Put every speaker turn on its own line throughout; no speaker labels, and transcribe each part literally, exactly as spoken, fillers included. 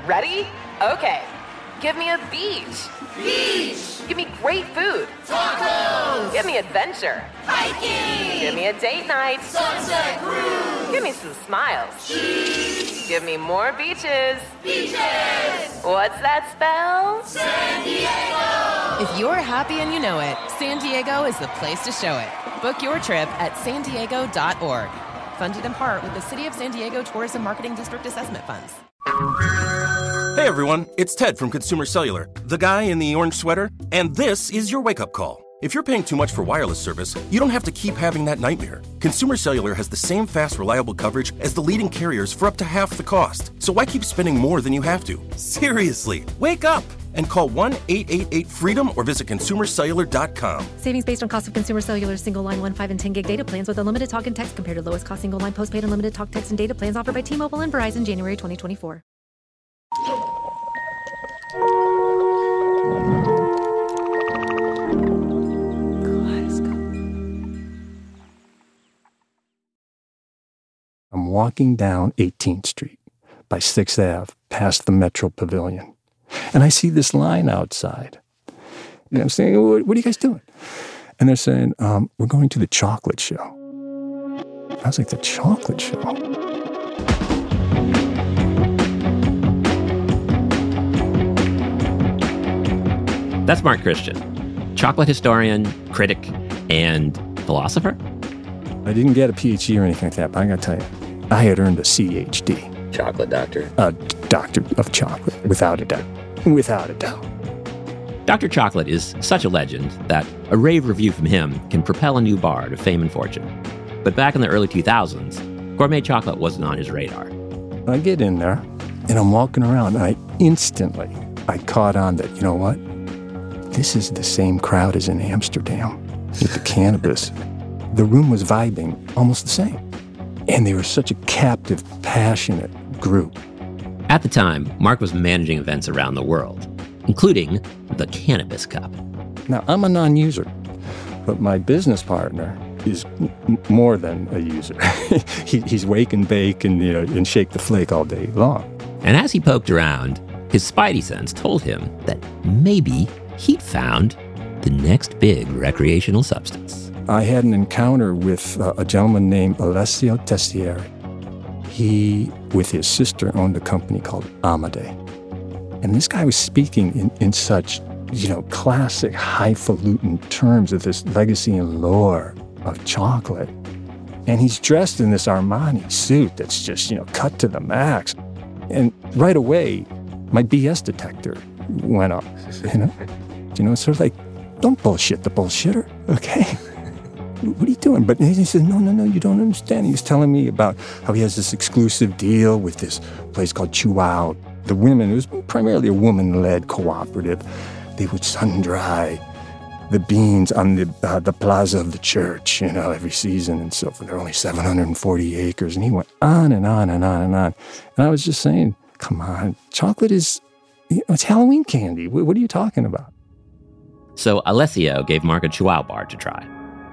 Ready? Okay. Give me a beach.
Beach!
Give me great food.
Tacos!
Give me adventure.
Hiking!
Give me a date night.
Sunset cruise!
Give me some smiles.
Cheese!
Give me more beaches.
Beaches!
What's that spell?
San Diego!
If you're happy and you know it, San Diego is the place to show it. Book your trip at san diego dot org. Funded in part with the City of San Diego Tourism Marketing District Assessment Funds.
Hey everyone, it's Ted from Consumer Cellular, the guy in the orange sweater, and this is your wake-up call. If you're paying too much for wireless service, you don't have to keep having that nightmare. Consumer Cellular has the same fast, reliable coverage as the leading carriers for up to half the cost. So why keep spending more than you have to? Seriously, wake up and call one eight eight eight freedom or visit consumer cellular dot com.
Savings based on cost of Consumer Cellular single line one, five, and ten gig data plans with unlimited talk and text compared to lowest cost single line postpaid unlimited talk, text, and data plans offered by T-Mobile and Verizon January twenty twenty-four.
I'm walking down eighteenth Street by sixth Avenue past the Metro Pavilion. And I see this line outside. And I'm saying, what, what are you guys doing? And they're saying, um, we're going to the chocolate show. I was like, the chocolate show?
That's Mark Christian, chocolate historian, critic, and philosopher.
I didn't get a P H D or anything like that, but I gotta tell you, I had earned a C H D.
Chocolate doctor.
A doctor of chocolate, without a doubt. Without a doubt.
Doctor Chocolate is such a legend that a rave review from him can propel a new bar to fame and fortune. But back in the early two thousands, gourmet chocolate wasn't on his radar.
I get in there, and I'm walking around, and I instantly, I caught on that, you know what? This is the same crowd as in Amsterdam with the cannabis. The room was vibing almost the same. And they were such a captive, passionate group.
At the time, Mark was managing events around the world, including the Cannabis Cup.
Now, I'm a non-user, but my business partner is m- more than a user. he, he's wake and bake and, you know, and shake the flake all day long.
And as he poked around, his spidey sense told him that maybe he'd found the next big recreational substance.
I had an encounter with uh, a gentleman named Alessio Tessieri. He, with his sister, owned a company called Amade. And this guy was speaking in, in such, you know, classic highfalutin terms of this legacy and lore of chocolate. And he's dressed in this Armani suit that's just, you know, cut to the max. And right away, my B S detector went up, you know? You know, it's sort of like, don't bullshit the bullshitter, okay? What are you doing? But he said, no, no, no, you don't understand. He was telling me about how he has this exclusive deal with this place called Chihuahua. The women, it was primarily a woman-led cooperative. They would sun-dry the beans on the uh, the plaza of the church, you know, every season and so forth. There are only seven hundred forty acres. And he went on and on and on and on. And I was just saying, come on, chocolate is, you know, it's Halloween candy. What, what are you talking about?
So Alessio gave Mark a Chihuahua bar to try.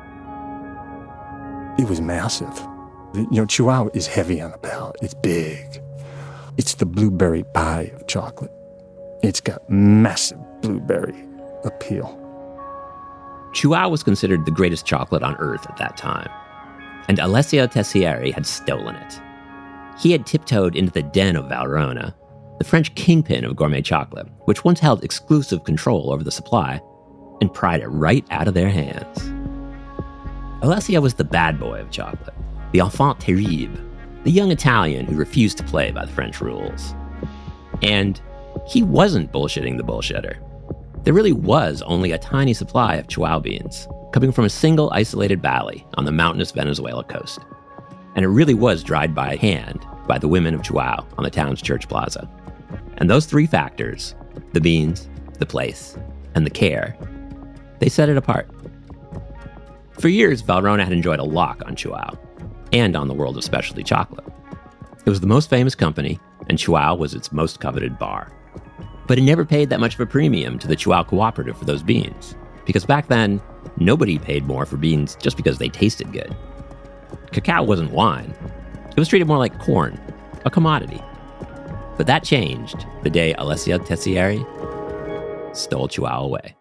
It was massive. You know, Chihuahua is heavy on the palate. It's big. It's the blueberry pie of chocolate. It's got massive blueberry appeal.
Chihuahua was considered the greatest chocolate on earth at that time, and Alessio Tessieri had stolen it. He had tiptoed into the den of Valrhona, the French kingpin of gourmet chocolate, which once held exclusive control over the supply, and pried it right out of their hands. Alessio was the bad boy of chocolate, the enfant terrible, the young Italian who refused to play by the French rules. And he wasn't bullshitting the bullshitter. There really was only a tiny supply of Chihuahua beans, coming from a single isolated valley on the mountainous Venezuela coast. And it really was dried by hand by the women of Chihuahua on the town's church plaza. And those three factors, the beans, the place, and the care, they set it apart. For years, Valrhona had enjoyed a lock on Chihuahua and on the world of specialty chocolate. It was the most famous company, and Chihuahua was its most coveted bar. But it never paid that much of a premium to the Chihuahua cooperative for those beans, because back then, nobody paid more for beans just because they tasted good. Cacao wasn't wine. It was treated more like corn, a commodity. But that changed the day Alessio Tessieri stole Chihuahua away.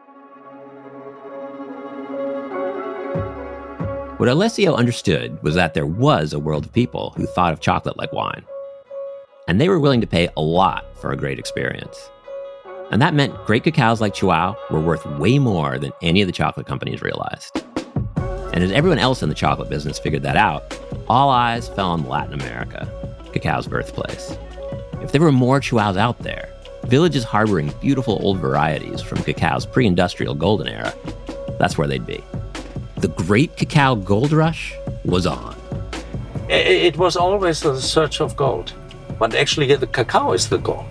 What Alessio understood was that there was a world of people who thought of chocolate like wine. And they were willing to pay a lot for a great experience. And that meant great cacaos like Chihuahua were worth way more than any of the chocolate companies realized. And as everyone else in the chocolate business figured that out, all eyes fell on Latin America, cacao's birthplace. If there were more Chihuahuas out there, villages harboring beautiful old varieties from cacao's pre-industrial golden era, that's where they'd be. The great cacao gold rush was on.
It was always the search of gold, but actually the cacao is the gold.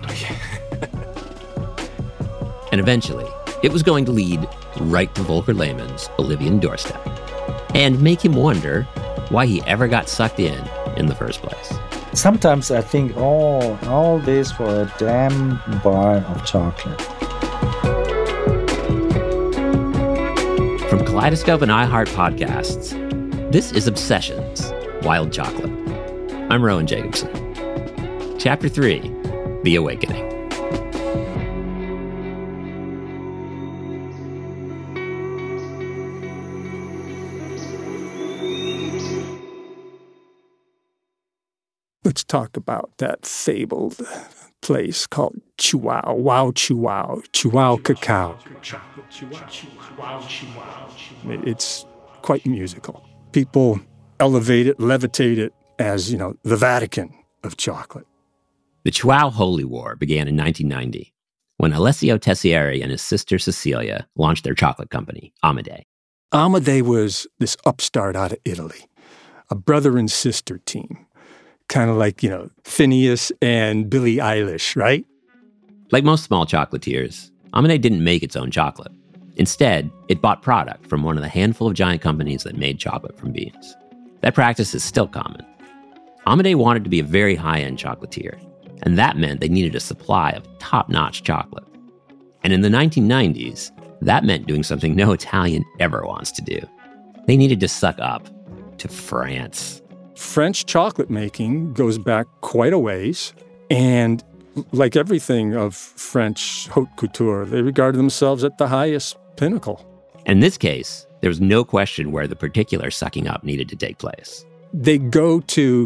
And eventually, it was going to lead right to Volker Lehmann's Bolivian doorstep and make him wonder why he ever got sucked in in the first place.
Sometimes I think, oh, all this for a damn bar of chocolate.
From Kaleidoscope and iHeart Podcasts, this is Obsessions, Wild Chocolate. I'm Rowan Jacobson. Chapter three, The Awakening.
Let's talk about that fabled place called Chihuahua, Wow Chihuahua, Chihuahua Cacao. It's quite musical. People elevate it, levitate it as, you know, the Vatican of chocolate.
The Chihuahua Holy War began in nineteen ninety, when Alessio Tessieri and his sister Cecilia launched their chocolate company, Amade.
Amade was this upstart out of Italy, a brother and sister team. Kind of like, you know, Phineas and Billie Eilish, right?
Like most small chocolatiers, Amade didn't make its own chocolate. Instead, it bought product from one of the handful of giant companies that made chocolate from beans. That practice is still common. Amade wanted to be a very high-end chocolatier, and that meant they needed a supply of top-notch chocolate. And in the nineteen nineties, that meant doing something no Italian ever wants to do. They needed to suck up to France.
French chocolate making goes back quite a ways, and like everything of French haute couture, they regard themselves at the highest pinnacle.
In this case, there was no question where the particular sucking up needed to take place.
They go to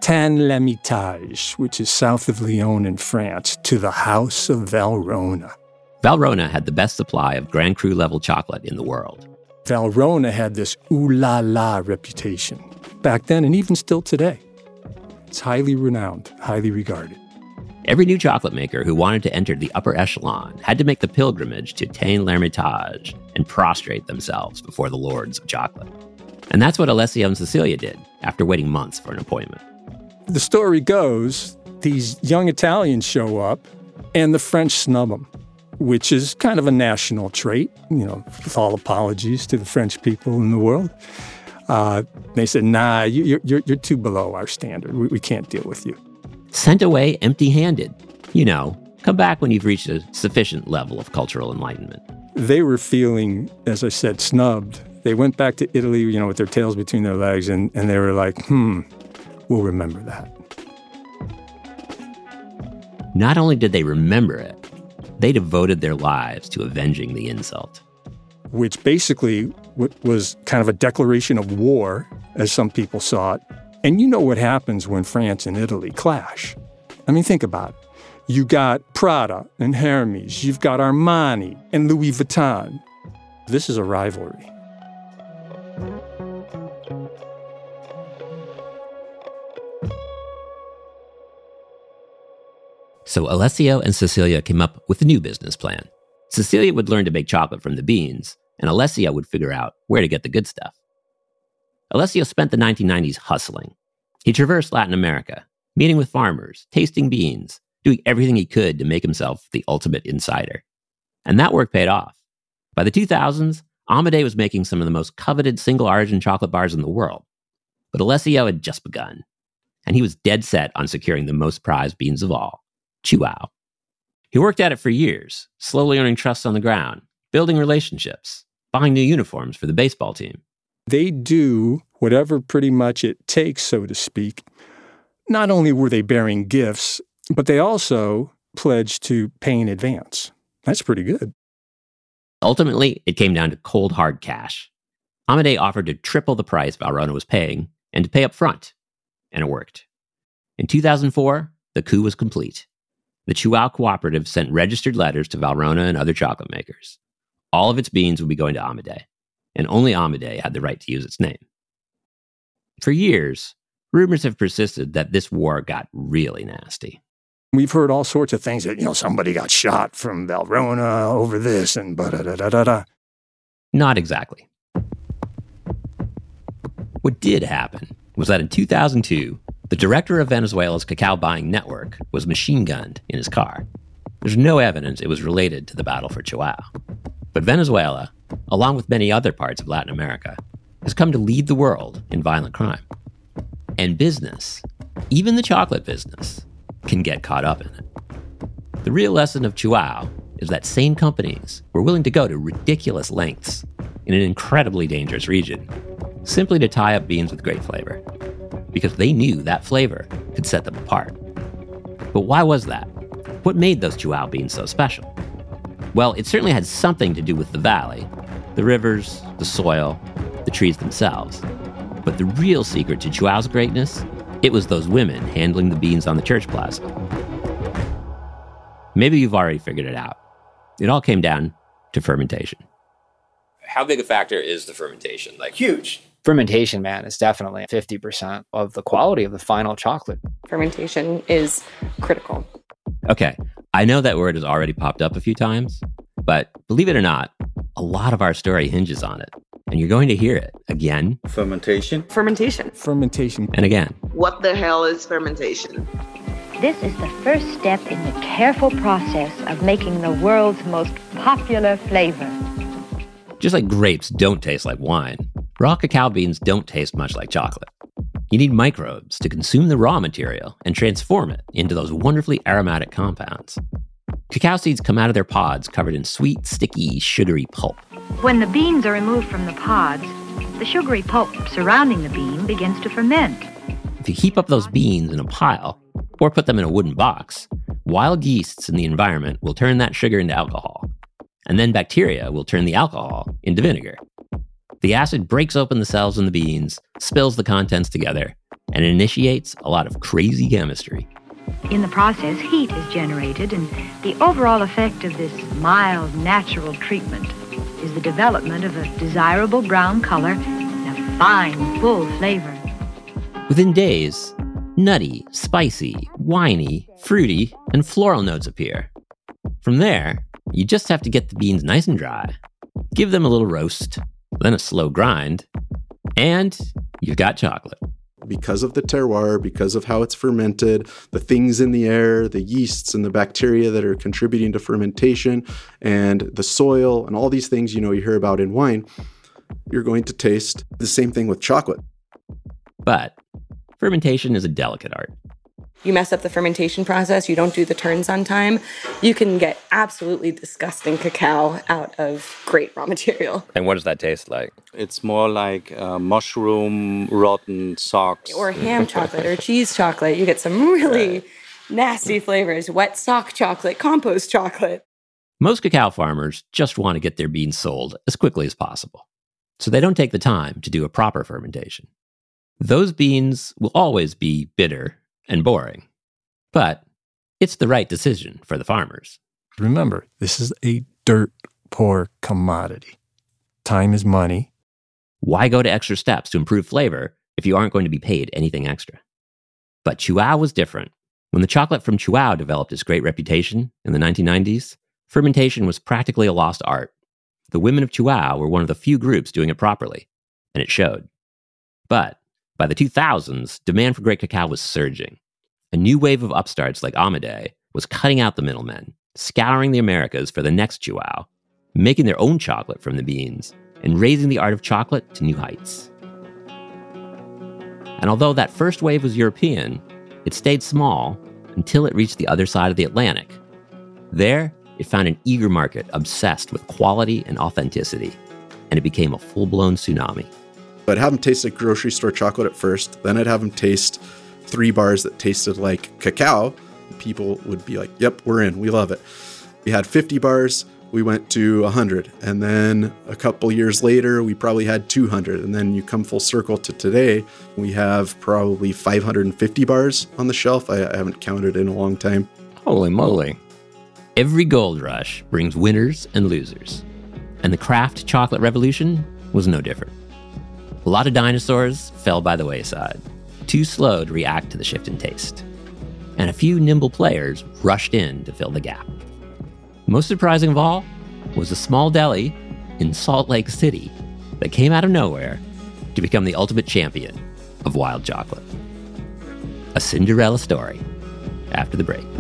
Tain-l'Hermitage, which is south of Lyon in France, to the House of Valrhona.
Valrhona had the best supply of Grand Cru level chocolate in the world.
Valrhona had this ooh-la-la reputation back then and even still today. It's highly renowned, highly regarded.
Every new chocolate maker who wanted to enter the upper echelon had to make the pilgrimage to Tain-l'Hermitage and prostrate themselves before the lords of chocolate. And that's what Alessio and Cecilia did after waiting months for an appointment.
The story goes, these young Italians show up and the French snub them, which is kind of a national trait, you know, with all apologies to the French people in the world. Uh, they said, nah, you, you're, you're too below our standard. We, we can't deal with you.
Sent away empty-handed. You know, come back when you've reached a sufficient level of cultural enlightenment.
They were feeling, as I said, snubbed. They went back to Italy, you know, with their tails between their legs, and, and they were like, hmm, we'll remember that.
Not only did they remember it, they devoted their lives to avenging the insult.
Which basically was kind of a declaration of war, as some people saw it. And you know what happens when France and Italy clash. I mean, think about it. You got Prada and Hermes. You've got Armani and Louis Vuitton. This is a rivalry.
So Alessio and Cecilia came up with a new business plan. Cecilia would learn to make chocolate from the beans, and Alessio would figure out where to get the good stuff. Alessio spent the nineteen nineties hustling. He traversed Latin America, meeting with farmers, tasting beans, doing everything he could to make himself the ultimate insider. And that work paid off. By the two thousands, Amade was making some of the most coveted single-origin chocolate bars in the world. But Alessio had just begun, and he was dead set on securing the most prized beans of all, Chihuahua. He worked at it for years, slowly earning trust on the ground, building relationships, buying new uniforms for the baseball team.
They do whatever pretty much it takes, so to speak. Not only were they bearing gifts, But they also pledged to pay in advance. That's pretty good.
Ultimately, it came down to cold, hard cash. Amadei offered to triple the price Valrhona was paying and to pay up front. And it worked. In two thousand four, the coup was complete. The Chuao Cooperative sent registered letters to Valrhona and other chocolate makers. All of its beans would be going to Amadei, and only Amadei had the right to use its name. For years, rumors have persisted that this war got really nasty.
We've heard all sorts of things that, you know, somebody got shot from Valrhona over this and ba-da-da-da-da-da.
Not exactly. What did happen was that in two thousand two, the director of Venezuela's cacao buying network was machine gunned in his car. There's no evidence it was related to the battle for Chihuahua. But Venezuela, along with many other parts of Latin America, has come to lead the world in violent crime. And business, even the chocolate business, can get caught up in it. The real lesson of Chihuahua is that same companies were willing to go to ridiculous lengths in an incredibly dangerous region simply to tie up beans with great flavor, because they knew that flavor could set them apart. But why was that? What made those Chihuahua beans so special? Well, it certainly had something to do with the valley, the rivers, the soil, the trees themselves. But the real secret to Chihuahua's greatness, it was those women handling the beans on the church plaza. Maybe you've already figured it out. It all came down to fermentation. How big a factor is the fermentation? Like
huge. Fermentation, man, is definitely fifty percent of the quality of the final chocolate.
Fermentation is critical.
Okay, I know that word has already popped up a few times, but believe it or not, a lot of our story hinges on it. And you're going to hear it again.
Fermentation.
Fermentation.
Fermentation.
And again.
What the hell is fermentation?
This is the first step in the careful process of making the world's most popular flavor.
Just like grapes don't taste like wine, raw cacao beans don't taste much like chocolate. You need microbes to consume the raw material and transform it into those wonderfully aromatic compounds. Cacao seeds come out of their pods covered in sweet, sticky, sugary pulp.
When the beans are removed from the pods, the sugary pulp surrounding the bean begins to ferment.
If you heap up those beans in a pile, or put them in a wooden box, wild yeasts in the environment will turn that sugar into alcohol. And then bacteria will turn the alcohol into vinegar. The acid breaks open the cells in the beans, spills the contents together, and initiates a lot of crazy chemistry.
In the process, heat is generated, and the overall effect of this mild, natural treatment is the development of a desirable brown color and a fine, full flavor.
Within days, nutty, spicy, winey, fruity, and floral notes appear. From there, you just have to get the beans nice and dry, give them a little roast, then a slow grind, and you've got chocolate.
Because of the terroir, because of how it's fermented, the things in the air, the yeasts and the bacteria that are contributing to fermentation, and the soil, and all these things, you know, you hear about in wine, you're going to taste the same thing with chocolate.
But fermentation is a delicate art.
You mess up the fermentation process, you don't do the turns on time, you can get absolutely disgusting cacao out of great raw material.
And what does that taste like?
It's more like uh, mushroom, rotten socks.
Or ham chocolate or cheese chocolate. You get some really nasty flavors. Wet sock chocolate, compost chocolate.
Most cacao farmers just want to get their beans sold as quickly as possible. So they don't take the time to do a proper fermentation. Those beans will always be bitter and boring. But it's the right decision for the farmers.
Remember, this is a dirt poor commodity. Time is money.
Why go to extra steps to improve flavor if you aren't going to be paid anything extra? But Chihuahua was different. When the chocolate from Chihuahua developed its great reputation in the nineteen nineties, fermentation was practically a lost art. The women of Chihuahua were one of the few groups doing it properly, and it showed. But by the two thousands, demand for great cacao was surging. A new wave of upstarts like Amadei was cutting out the middlemen, scouring the Americas for the next Chihuahua, making their own chocolate from the beans, and raising the art of chocolate to new heights. And although that first wave was European, it stayed small until it reached the other side of the Atlantic. There, it found an eager market obsessed with quality and authenticity, and it became a full-blown tsunami.
I'd have them taste like grocery store chocolate at first, then I'd have them taste three bars that tasted like cacao, people would be like, yep, we're in. We love it. We had fifty bars. We went to one hundred. And then a couple years later, we probably had two hundred. And then you come full circle to today, we have probably five hundred fifty bars on the shelf. I, I haven't counted in a long time.
Holy moly. Every gold rush brings winners and losers. And the craft chocolate revolution was no different. A lot of dinosaurs fell by the wayside, too slow to react to the shift in taste. And a few nimble players rushed in to fill the gap. Most surprising of all was a small deli in Salt Lake City that came out of nowhere to become the ultimate champion of wild chocolate. A Cinderella story after the break.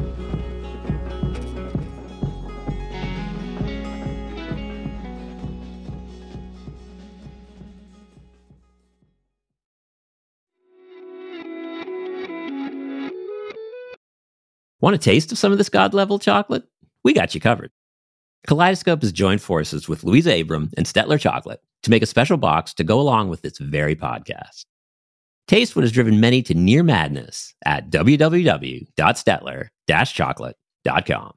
Want a taste of some of this god-level chocolate? We got you covered. Kaleidoscope has joined forces with Louisa Abram and Stettler Chocolate to make a special box to go along with this very podcast. Taste what has driven many to near madness at w w w dot stettler dash chocolate dot com.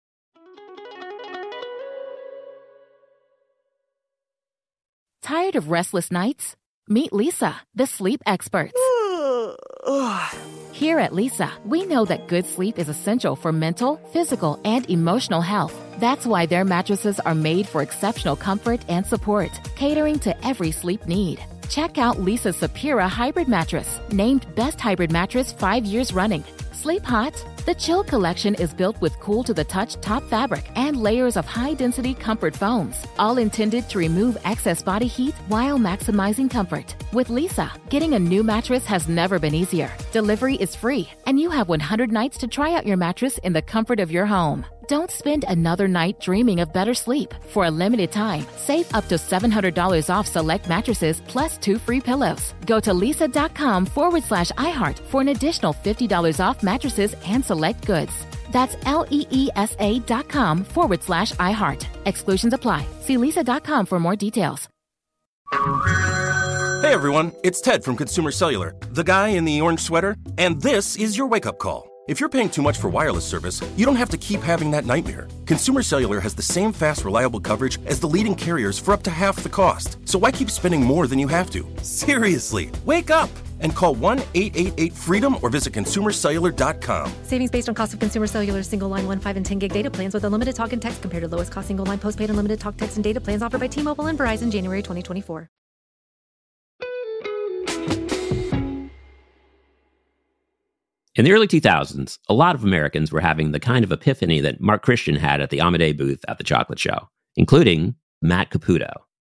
Tired of restless nights? Meet Lisa, the sleep experts. Here at Lisa, we know that good sleep is essential for mental, physical, and emotional health. That's why their mattresses are made for exceptional comfort and support, catering to every sleep need. Check out Lisa's Sapira Hybrid Mattress, named Best Hybrid Mattress five years running. Sleep hot? The Chill Collection is built with cool-to-the-touch top fabric and layers of high-density comfort foams, all intended to remove excess body heat while maximizing comfort. With Lisa, getting a new mattress has never been easier. Delivery is free, and you have one hundred nights to try out your mattress in the comfort of your home. Don't spend another night dreaming of better sleep. For a limited time, save up to seven hundred dollars off select mattresses plus two free pillows. Go to lisa.com forward slash iHeart for an additional fifty dollars off mattresses and select goods. That's L-E-E-S-A dot com forward slash iHeart. Exclusions apply. See lisa dot com for more details.
Hey everyone, it's Ted from Consumer Cellular, the guy in the orange sweater, and this is your wake-up call. If you're paying too much for wireless service, you don't have to keep having that nightmare. Consumer Cellular has the same fast, reliable coverage as the leading carriers for up to half the cost. So why keep spending more than you have to? Seriously, wake up and call one eight eight eight freedom or visit consumer cellular dot com.
Savings based on cost of Consumer Cellular single line one, five, and ten gig data plans with unlimited talk and text compared to lowest cost single line postpaid unlimited talk, text, and data plans offered by T-Mobile and Verizon January twenty twenty-four.
In the early two thousands, a lot of Americans were having the kind of epiphany that Mark Christian had at the Amade booth at the chocolate show, including Matt Caputo.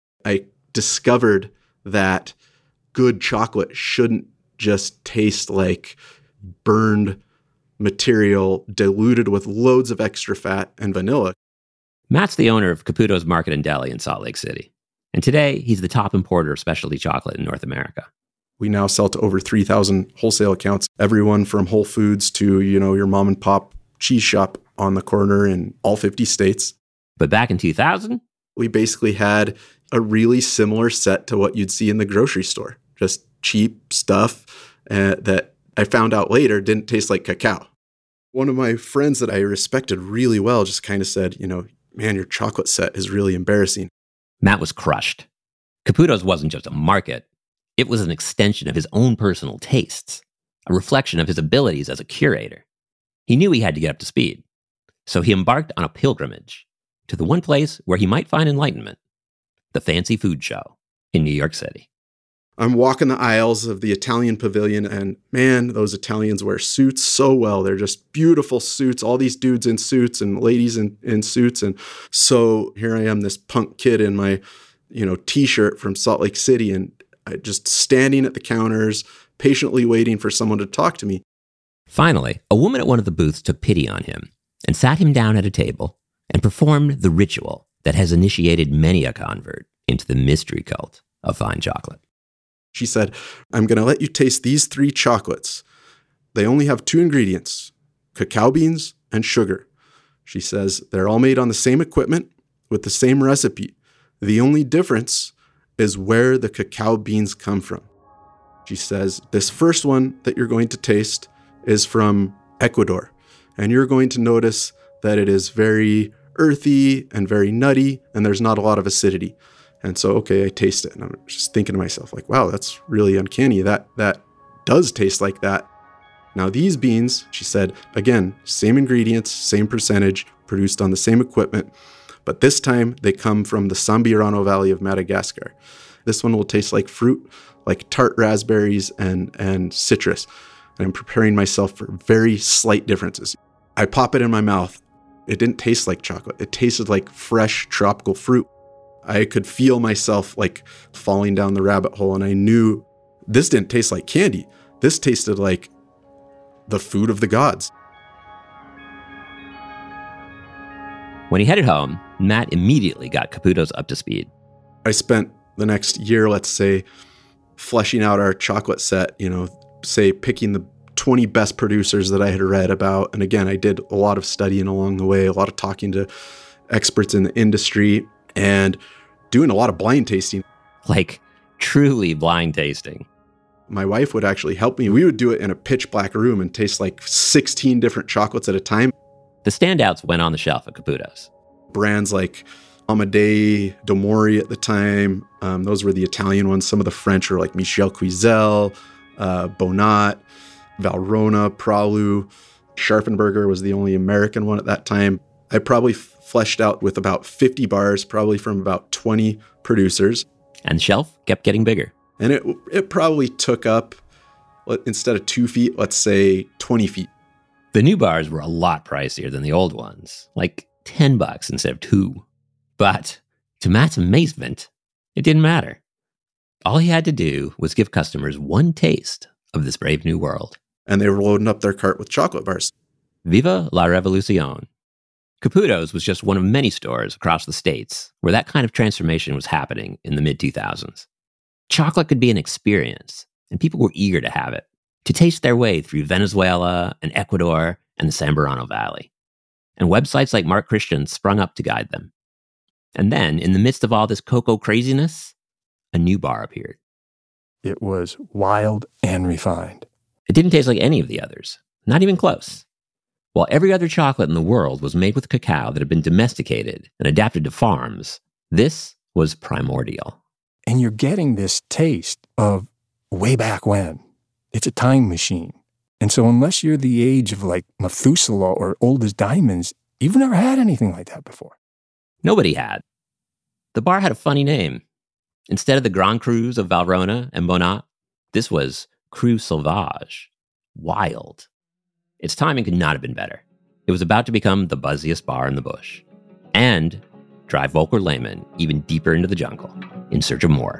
I discovered that good chocolate shouldn't just taste like burned material diluted with loads of extra fat and vanilla.
Matt's the owner of Caputo's Market and Deli in Salt Lake City. And today, he's the top importer of specialty chocolate in North America.
We now sell to over three thousand wholesale accounts, everyone from Whole Foods to, you know, your mom and pop cheese shop on the corner in all fifty states.
But back in two thousand?
We basically had a really similar set to what you'd see in the grocery store. Just cheap stuff uh, that I found out later didn't taste like cacao. One of my friends that I respected really well just kind of said, you know, man, your chocolate set is really embarrassing.
Matt was crushed. Caputo's wasn't just a market. It was an extension of his own personal tastes, a reflection of his abilities as a curator. He knew he had to get up to speed, so he embarked on a pilgrimage to the one place where he might find enlightenment, the Fancy Food Show in New York City.
I'm walking the aisles of the Italian pavilion, and man, those Italians wear suits so well. They're just beautiful suits, all these dudes in suits and ladies in, in suits. And so here I am, this punk kid in my, you know, t-shirt from Salt Lake City, and I just standing at the counters, patiently waiting for someone to talk to me.
Finally, a woman at one of the booths took pity on him and sat him down at a table and performed the ritual that has initiated many a convert into the mystery cult of fine chocolate.
She said, I'm going to let you taste these three chocolates. They only have two ingredients, cacao beans and sugar. She says, they're all made on the same equipment with the same recipe. The only difference is where the cacao beans come from. She says, this first one that you're going to taste is from Ecuador. and you're going to notice that it is very earthy and very nutty, and there's not a lot of acidity. And so, okay, I taste it, and I'm just thinking to myself, like, wow, that's really uncanny. That that does taste like that. Now, these beans, she said, again, same ingredients, same percentage, produced on the same equipment, but this time they come from the Sambirano Valley of Madagascar. This one will taste like fruit, like tart raspberries and, and citrus. And I'm preparing myself for very slight differences. I pop it in my mouth. It didn't taste like chocolate. It tasted like fresh tropical fruit. I could feel myself like falling down the rabbit hole, and I knew this didn't taste like candy. This tasted like the food of the gods.
When he headed home, Matt immediately got Caputo's up to speed.
I spent the next year, let's say, fleshing out our chocolate set, you know, say picking the twenty best producers that I had read about. And again, I did a lot of studying along the way, a lot of talking to experts in the industry, and doing a lot of blind tasting.
Like truly blind tasting.
My wife would actually help me. We would do it in a pitch black room and taste like sixteen different chocolates at a time.
The standouts went on the shelf at Caputo's.
Brands like Amadei, Domori at the time. Um, those were the Italian ones. Some of the French were like Michel Cuisel, uh, Bonat, Valrhona, Pralu. Scharfenberger was the only American one at that time. I probably f- fleshed out with about fifty bars, probably from about twenty producers.
And the shelf kept getting bigger.
And it it probably took up, instead of two feet, let's say twenty feet.
The new bars were a lot pricier than the old ones, like ten bucks instead of two. But to Matt's amazement, it didn't matter. All he had to do was give customers one taste of this brave new world.
And they were loading up their cart with chocolate bars.
Viva la revolucion. Caputo's was just one of many stores across the States where that kind of transformation was happening in the mid two thousands. Chocolate could be an experience, and people were eager to have it, to taste their way through Venezuela and Ecuador and the Sambirano Valley. And websites like Mark Christian sprung up to guide them. And then, in the midst of all this cocoa craziness, a new bar appeared.
It was wild and refined.
It didn't taste like any of the others, not even close. While every other chocolate in the world was made with cacao that had been domesticated and adapted to farms, this was primordial.
And you're getting this taste of way back when. It's a time machine. And so unless you're the age of like Methuselah or old as diamonds, you've never had anything like that before.
Nobody had. The bar had a funny name. Instead of the Grand Crus of Valrhona and Bonat, this was Cru Sauvage, wild. Its timing could not have been better. It was about to become the buzziest bar in the bush. And drive Volker Lehmann even deeper into the jungle in search of more.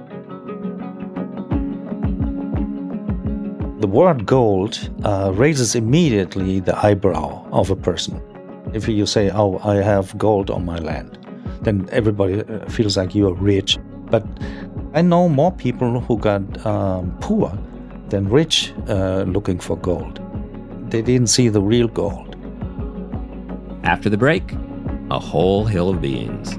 The word gold uh, raises immediately the eyebrow of a person. If you say, oh, I have gold on my land, then everybody feels like you are rich. But I know more people who got um, poor than rich uh, looking for gold. They didn't see the real gold.
After the break, a whole hill of beans.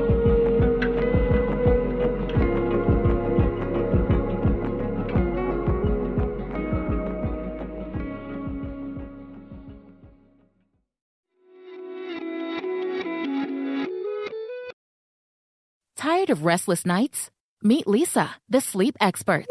Tired of restless nights? Meet Lisa, the sleep experts.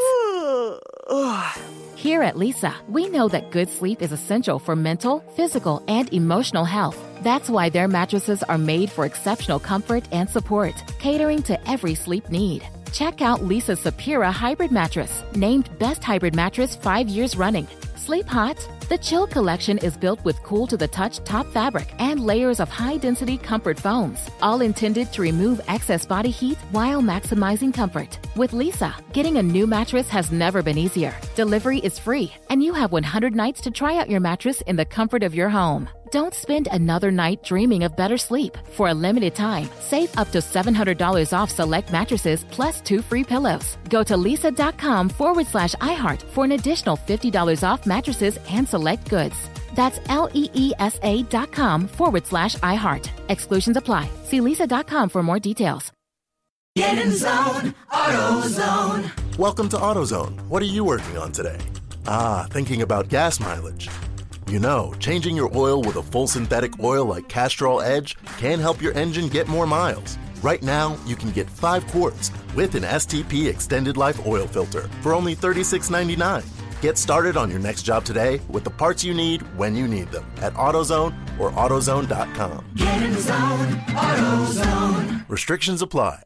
Here at Lisa, we know that good sleep is essential for mental, physical, and emotional health. That's why their mattresses are made for exceptional comfort and support, catering to every sleep need. Check out Lisa's Sapira Hybrid Mattress, named Best Hybrid Mattress five years running. Sleep hot? The Chill Collection is built with cool-to-the-touch top fabric and layers of high-density comfort foams, all intended to remove excess body heat while maximizing comfort. With Lisa, getting a new mattress has never been easier. Delivery is free, and you have one hundred nights to try out your mattress in the comfort of your home. Don't spend another night dreaming of better sleep. For a limited time, save up to seven hundred dollars off select mattresses plus two free pillows. Go to lisa.com forward slash iHeart for an additional fifty dollars off mattresses and select goods. That's L-E-E-S-A dot com forward slash iHeart. Exclusions apply. See lisa.com for more details.
Get in the zone, AutoZone.
Welcome to AutoZone. What are you working on today? Ah, thinking about gas mileage. You know, changing your oil with a full synthetic oil like Castrol Edge can help your engine get more miles. Right now, you can get five quarts with an S T P Extended Life Oil Filter for only thirty-six ninety-nine. Get started on your next job today with the parts you need when you need them at AutoZone or AutoZone dot com.
Get in the zone, AutoZone.
Restrictions apply.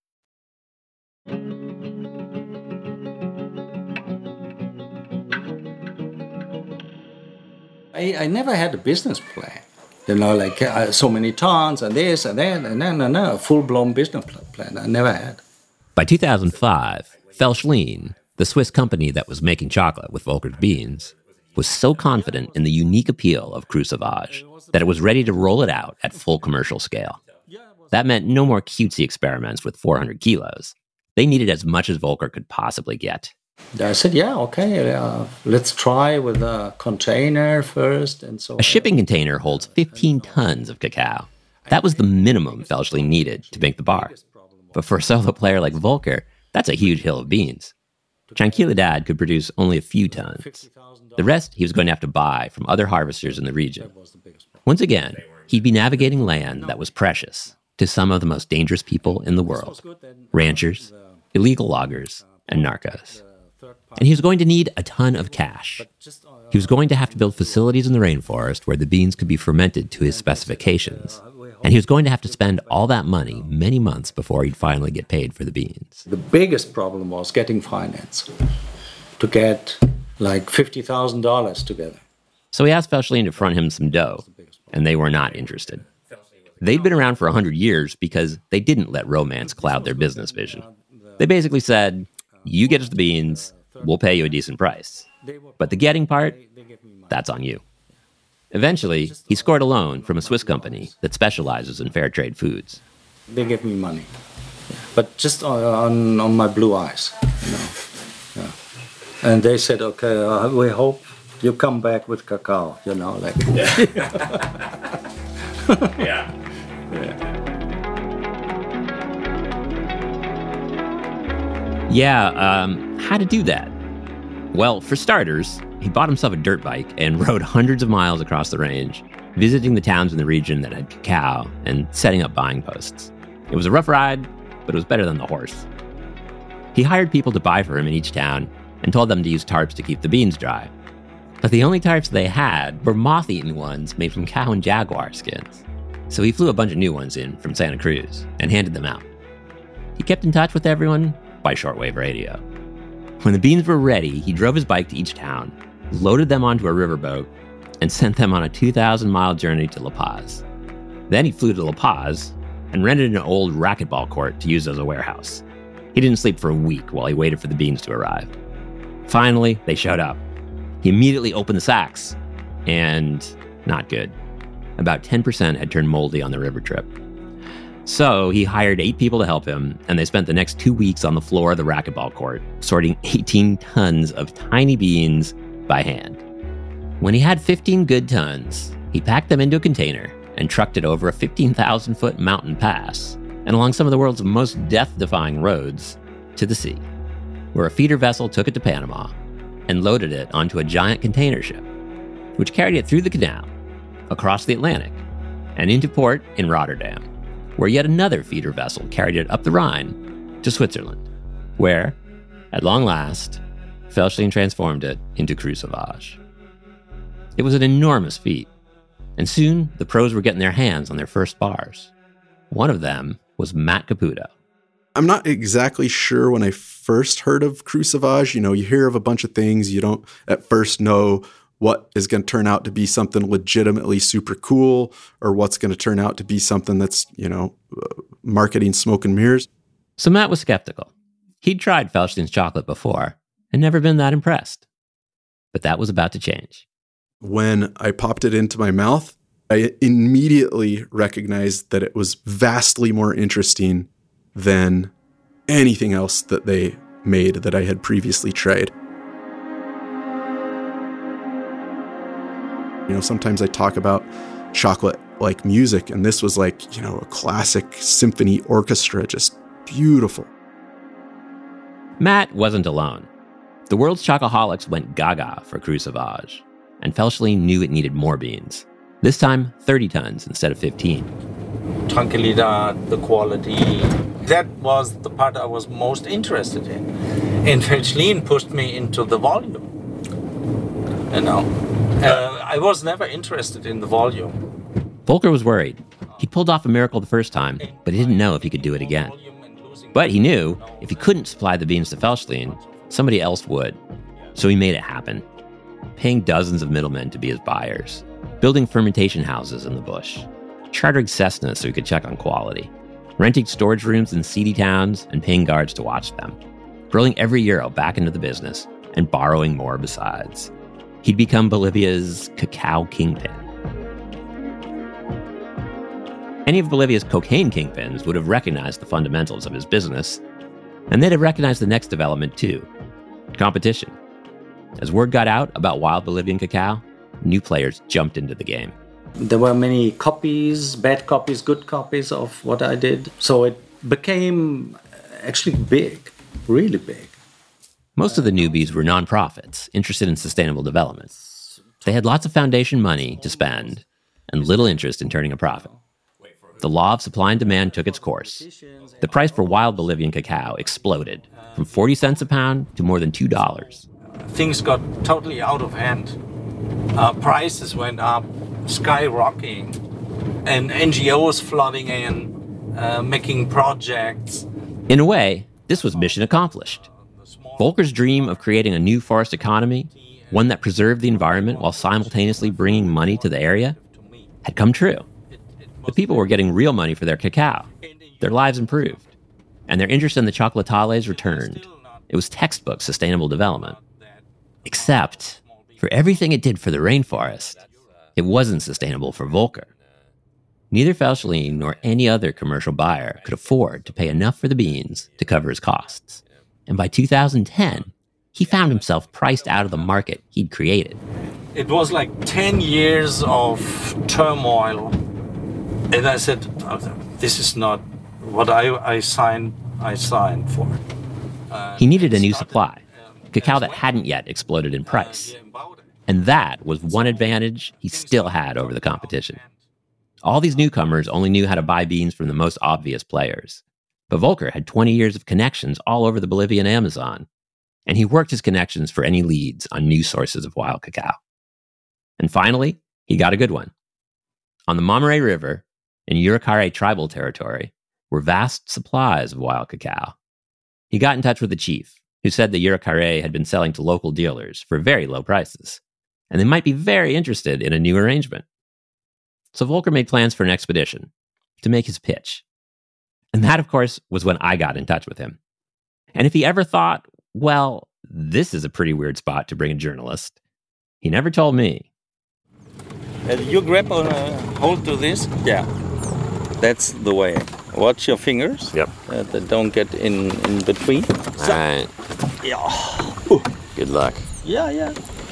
I, I never had a business plan. You know, like uh, so many tons and this and that, and then and a full-blown business plan. I never had.
By two thousand five, Veltlin, the Swiss company that was making chocolate with Volker's beans, was so confident in the unique appeal of Cru Sauvage that it was ready to roll it out at full commercial scale. That meant no more cutesy experiments with four hundred kilos. They needed as much as Volker could possibly get.
I said, yeah, okay, uh, let's try with a container first. And so
a shipping container holds fifteen tons of cacao. That was the minimum Veltlin needed to make the bar. But for a solo player like Volker, that's a huge hill of beans. Tranquilidad could produce only a few tons. The rest he was going to have to buy from other harvesters in the region. Once again, he'd be navigating land that was precious to some of the most dangerous people in the world: ranchers, illegal loggers, and narcos. And he was going to need a ton of cash. He was going to have to build facilities in the rainforest where the beans could be fermented to his specifications. And he was going to have to spend all that money many months before he'd finally get paid for the beans.
The biggest problem was getting finance, to get like fifty thousand dollars together.
So he asked Veltlin to front him some dough, and they were not interested. They'd been around for one hundred years because they didn't let romance cloud their business vision. They basically said, you get us the beans, we'll pay you a decent price. But the getting part, that's on you. Eventually, he scored a loan from a Swiss company that specializes in fair trade foods.
They gave me money, but just on, on, on my blue eyes, you know. Yeah. And they said, okay, uh, we hope you come back with cacao, you know, like.
Yeah. yeah.
yeah.
Yeah, um, how to do that? Well, for starters, he bought himself a dirt bike and rode hundreds of miles across the range, visiting the towns in the region that had cacao and setting up buying posts. It was a rough ride, but it was better than the horse. He hired people to buy for him in each town and told them to use tarps to keep the beans dry. But the only tarps they had were moth-eaten ones made from cow and jaguar skins. So he flew a bunch of new ones in from Santa Cruz and handed them out. He kept in touch with everyone by shortwave radio. When the beans were ready, he drove his bike to each town, loaded them onto a riverboat, and sent them on a two thousand mile journey to La Paz. Then he flew to La Paz and rented an old racquetball court to use as a warehouse. He didn't sleep for a week while he waited for the beans to arrive. Finally, they showed up. He immediately opened the sacks, and not good. About ten percent had turned moldy on the river trip. So he hired eight people to help him, and they spent the next two weeks on the floor of the racquetball court, sorting eighteen tons of tiny beans by hand. When he had fifteen good tons, he packed them into a container and trucked it over a fifteen thousand foot mountain pass and along some of the world's most death-defying roads to the sea, where a feeder vessel took it to Panama and loaded it onto a giant container ship, which carried it through the canal, across the Atlantic, and into port in Rotterdam, where yet another feeder vessel carried it up the Rhine to Switzerland, where, at long last, Veltlin transformed it into Cru Sauvage. It was an enormous feat, and soon the pros were getting their hands on their first bars. One of them was Matt Caputo.
I'm not exactly sure when I first heard of Cru Sauvage. You know, you hear of a bunch of things, you don't at first know what is going to turn out to be something legitimately super cool or what's going to turn out to be something that's, you know, uh, marketing smoke and mirrors.
So Matt was skeptical. He'd tried Veltlin's chocolate before and never been that impressed. But that was about to change.
When I popped it into my mouth, I immediately recognized that it was vastly more interesting than anything else that they made that I had previously tried. You know, sometimes I talk about chocolate like music, and this was like, you know, a classic symphony orchestra, just beautiful.
Matt wasn't alone. The world's chocoholics went gaga for Cru Sauvage. and Felschlein knew it needed more beans. This time, thirty tons instead of fifteen.
Tranquilidad, the quality, that was the part I was most interested in. And Felschlein pushed me into the volume. You know, uh, I was never interested in the volume.
Volker was worried. He pulled off a miracle the first time, but he didn't know if he could do it again. But he knew if he couldn't supply the beans to Felschlein, somebody else would. So he made it happen, paying dozens of middlemen to be his buyers, building fermentation houses in the bush, chartering Cessnas so he could check on quality, renting storage rooms in seedy towns and paying guards to watch them, rolling every euro back into the business and borrowing more besides. He'd become Bolivia's cacao kingpin. Any of Bolivia's cocaine kingpins would have recognized the fundamentals of his business, and they'd have recognized the next development too, competition. As word got out about wild Bolivian cacao, new players jumped into the game.
There were many copies, bad copies, good copies of what I did. So it became actually big, really big.
Most of the newbies were nonprofits interested in sustainable development. They had lots of foundation money to spend and little interest in turning a profit. The law of supply and demand took its course. The price for wild Bolivian cacao exploded from forty cents a pound to more than two dollars.
Things got totally out of hand. Uh, prices went up, skyrocketing, and N G Os flooding in, uh, making projects.
In a way, this was mission accomplished. Volker's dream of creating a new forest economy, one that preserved the environment while simultaneously bringing money to the area, had come true. The people were getting real money for their cacao. Their lives improved. And their interest in the chocolatales returned. It was textbook sustainable development. Except, for everything it did for the rainforest, it wasn't sustainable for Volker. Neither Felschlein nor any other commercial buyer could afford to pay enough for the beans to cover his costs. And by two thousand ten, he found himself priced out of the market he'd created.
It was like ten years of turmoil. And I said, oh, this is not what I, I signed I signed for. Uh,
he needed a new supply, cacao that hadn't yet exploded in price. And that was one advantage he still had over the competition. All these newcomers only knew how to buy beans from the most obvious players. But Volker had twenty years of connections all over the Bolivian Amazon, and he worked his connections for any leads on new sources of wild cacao. And finally, he got a good one. On the Mamoré River, in Yuracaré tribal territory, were vast supplies of wild cacao. He got in touch with the chief, who said the Yuracaré had been selling to local dealers for very low prices, and they might be very interested in a new arrangement. So Volker made plans for an expedition to make his pitch. And that, of course, was when I got in touch with him. And if he ever thought, well, this is a pretty weird spot to bring a journalist, he never told me.
Uh, you grab on a hold to this? Yeah. That's the way. Watch your fingers.
Yep.
Uh, that don't get in, in between.
All right.
Yeah. Ooh.
Good luck.
Yeah, yeah.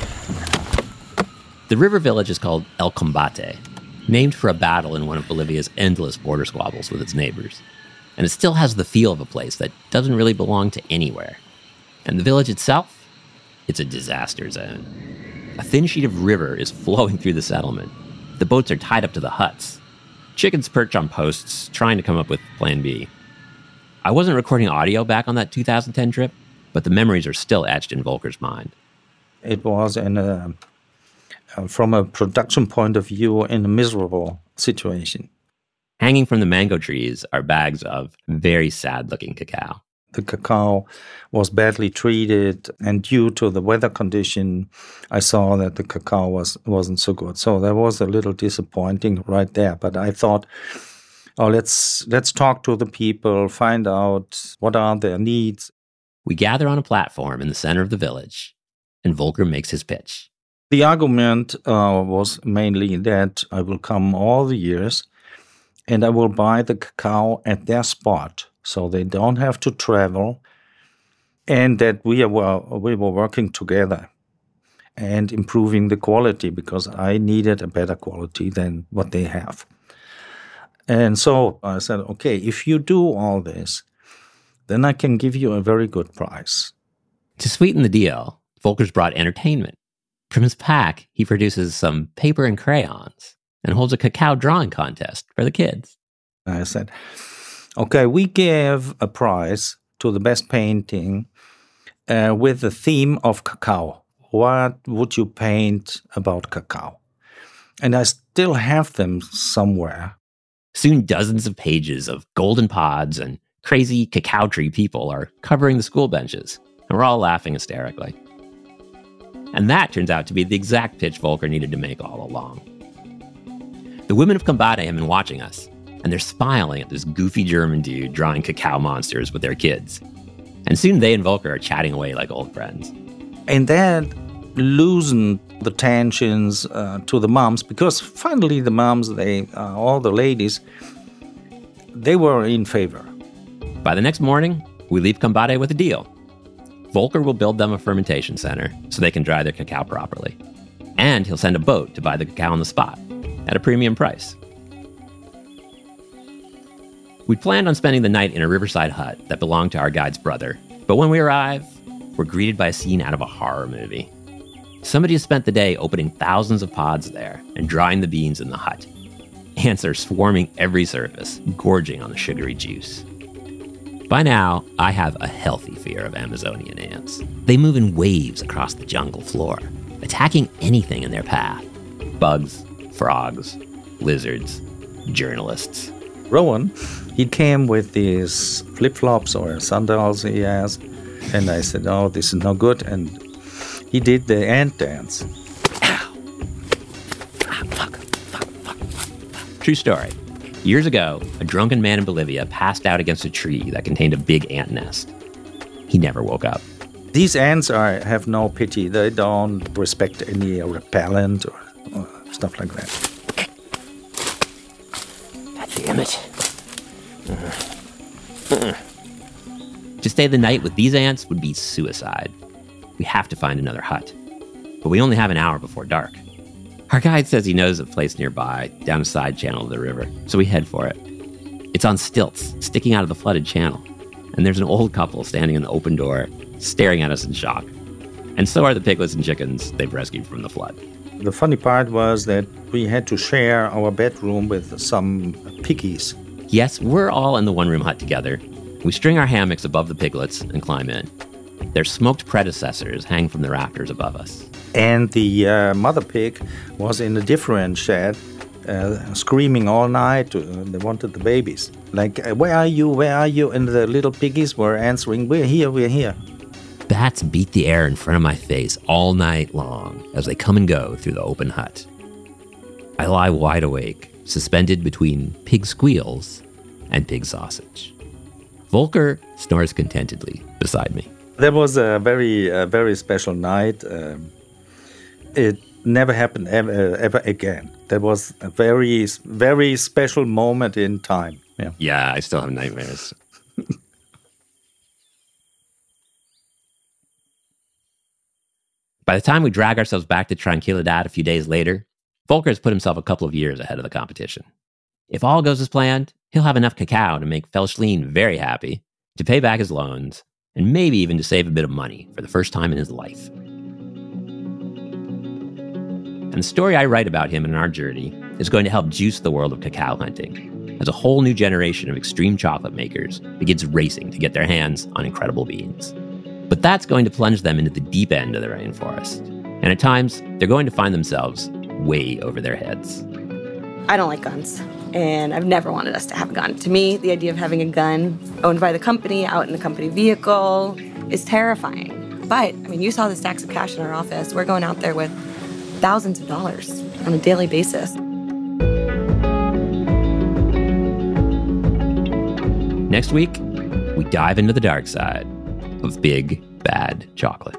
The river village is called El Combate, named for a battle in one of Bolivia's endless border squabbles with its neighbors. And it still has the feel of a place that doesn't really belong to anywhere. And the village itself? It's a disaster zone. A thin sheet of river is flowing through the settlement. The boats are tied up to the huts. Chickens perch on posts, trying to come up with plan B. I wasn't recording audio back on that two thousand ten trip, but the memories are still etched in Volker's mind.
It was, in a, uh, from a production point of view, in a miserable situation.
Hanging from the mango trees are bags of very sad-looking cacao.
The cacao was badly treated, and due to the weather condition, I saw that the cacao was, wasn't so good. So that was a little disappointing right there. But I thought, oh, let's let's talk to the people, find out what are their needs.
We gather on a platform in the center of the village, and Volker makes his pitch.
The argument uh, was mainly that I will come all the years, and I will buy the cacao at their spot, so they don't have to travel, and that we were, we were working together and improving the quality, because I needed a better quality than what they have. And so I said, okay, if you do all this, then I can give you a very good price.
To sweeten the deal, Volker's brought entertainment, From his pack, he produces some paper and crayons and holds a cacao drawing contest for the kids.
I said, okay, we give a prize to the best painting uh, with the theme of cacao. What would you paint about cacao? And I still have them somewhere.
Soon dozens of pages of golden pods and crazy cacao tree people are covering the school benches, and we're all laughing hysterically. And that turns out to be the exact pitch Volker needed to make all along. The women of Combate have been watching us, and they're smiling at this goofy German dude drawing cacao monsters with their kids. And soon they and Volker are chatting away like old friends.
And that loosened the tensions uh, to the moms, because finally the moms, they, uh, all the ladies, they were in favor.
By the next morning, we leave Combate with a deal. Volker will build them a fermentation center so they can dry their cacao properly. And he'll send a boat to buy the cacao on the spot at a premium price. We planned on spending the night in a riverside hut that belonged to our guide's brother, but when we arrive, we're greeted by a scene out of a horror movie. Somebody has spent the day opening thousands of pods there and drying the beans in the hut. Ants are swarming every surface, gorging on the sugary juice. By now, I have a healthy fear of Amazonian ants. They move in waves across the jungle floor, attacking anything in their path. Bugs, frogs, lizards, journalists.
Rowan, he came with these flip-flops or sandals he has, and I said, oh, this is no good, and he did the ant dance.
Ow! Ah, fuck, fuck, fuck, fuck. True story. Years ago, a drunken man in Bolivia passed out against a tree that contained a big ant nest. He never woke up.
These ants are have no pity. They don't respect any repellent or, or stuff like that.
God damn it. Uh-uh. Uh-uh. To stay the night with these ants would be suicide. We have to find another hut. But we only have an hour before dark. Our guide says he knows a place nearby, down a side channel of the river, so we head for it. It's on stilts, sticking out of the flooded channel, and there's an old couple standing in the open door, staring at us in shock. And so are the piglets and chickens they've rescued from the flood.
The funny part was that we had to share our bedroom with some piggies.
Yes, we're all in the one-room hut together. We string our hammocks above the piglets and climb in. Their smoked predecessors hang from the rafters above us.
And the uh, mother pig was in a different shed, uh, screaming all night. Uh, they wanted the babies. Like, uh, where are you, where are you? And the little piggies were answering, we're here, we're here.
Bats beat the air in front of my face all night long as they come and go through the open hut. I lie wide awake, suspended between pig squeals and pig sausage. Volker snores contentedly beside me.
That was a very, uh, very special night. Um, it never happened ever, ever again. That was a very, very special moment in time. Yeah,
yeah, I still have nightmares. By the time we drag ourselves back to Tranquilidad a few days later, Volker has put himself a couple of years ahead of the competition. If all goes as planned, he'll have enough cacao to make Felschlin very happy, to pay back his loans, and maybe even to save a bit of money for the first time in his life. And the story I write about him in our journey is going to help juice the world of cacao hunting, as a whole new generation of extreme chocolate makers begins racing to get their hands on incredible beans. But that's going to plunge them into the deep end of the rainforest. And at times, they're going to find themselves way over their heads.
I don't like guns, and I've never wanted us to have a gun. To me, the idea of having a gun owned by the company, out in the company vehicle, is terrifying. But, I mean, you saw the stacks of cash in our office. We're going out there with thousands of dollars on a daily basis.
Next week, we dive into the dark side of big, bad chocolate.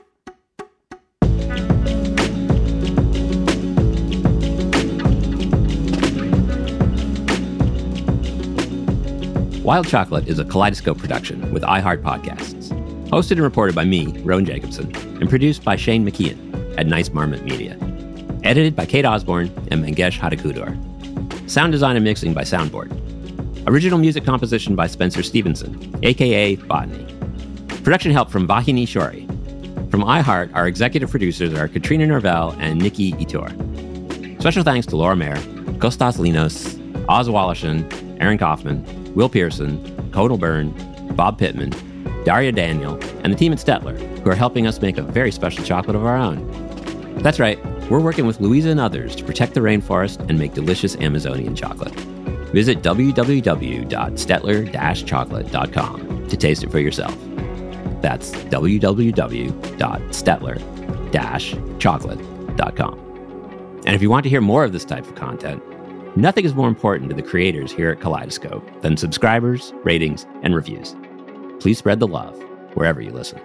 Wild Chocolate is a Kaleidoscope production with iHeart Podcasts. Hosted and reported by me, Rowan Jacobson, and produced by Shane McKeon at Nice Marmot Media. Edited by Kate Osborne and Mangesh Hadakudor. Sound design and mixing by Soundboard. Original music composition by Spencer Stevenson, a k a. Botany. Production help from Vahini Shori. From iHeart, our executive producers are Katrina Norvell and Nikki Ettore. Special thanks to Laura Mayer, Kostas Linos, Oz Wallishan, Aaron Kaufman, Will Pearson, Codal Byrne, Bob Pittman, Daria Daniel, and the team at Stettler, who are helping us make a very special chocolate of our own. That's right, we're working with Louisa and others to protect the rainforest and make delicious Amazonian chocolate. Visit w w w dot stettler dash chocolate dot com to taste it for yourself. That's w w w dot stettler dash chocolate dot com. And if you want to hear more of this type of content, nothing is more important to the creators here at Kaleidoscope than subscribers, ratings, and reviews. Please spread the love wherever you listen.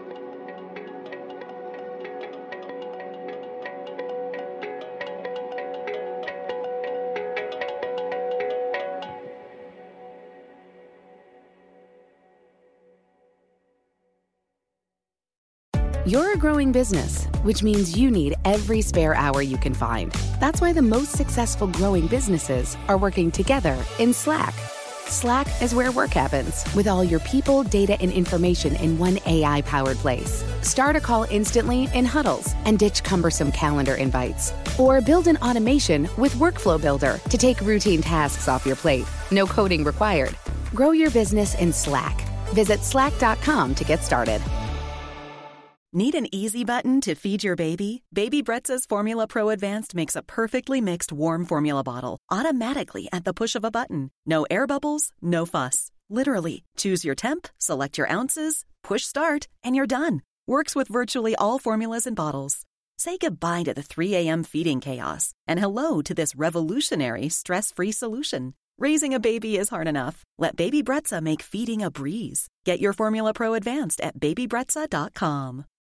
You're a growing business, which means you need every spare hour you can find. That's why the most successful growing businesses are working together in Slack. Slack is where work happens, with all your people, data, and information in one A I-powered place. Start a call instantly in huddles and ditch cumbersome calendar invites. Or build an automation with Workflow Builder to take routine tasks off your plate. No coding required. Grow your business in Slack. Visit slack dot com to get started.
Need an easy button to feed your baby? Baby Brezza's Formula Pro Advanced makes a perfectly mixed warm formula bottle automatically at the push of a button. No air bubbles, no fuss. Literally, choose your temp, select your ounces, push start, and you're done. Works with virtually all formulas and bottles. Say goodbye to the three a.m. feeding chaos and hello to this revolutionary stress-free solution. Raising a baby is hard enough. Let Baby Brezza make feeding a breeze. Get your Formula Pro Advanced at baby brezza dot com.